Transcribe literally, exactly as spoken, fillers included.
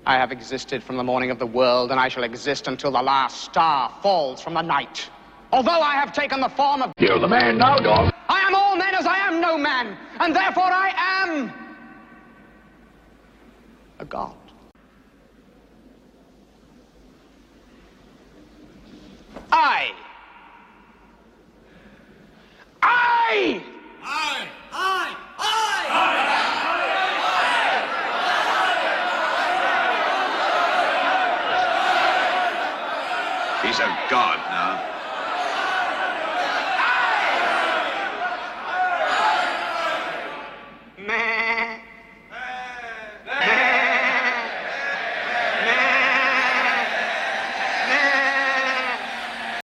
I have existed from the morning of the world, and I shall exist until the last star falls from the night. Although I have taken the form of... You're the man now, dog. I am all men as I am no man, and therefore I am... a god. I... I... I... I... I... He's a god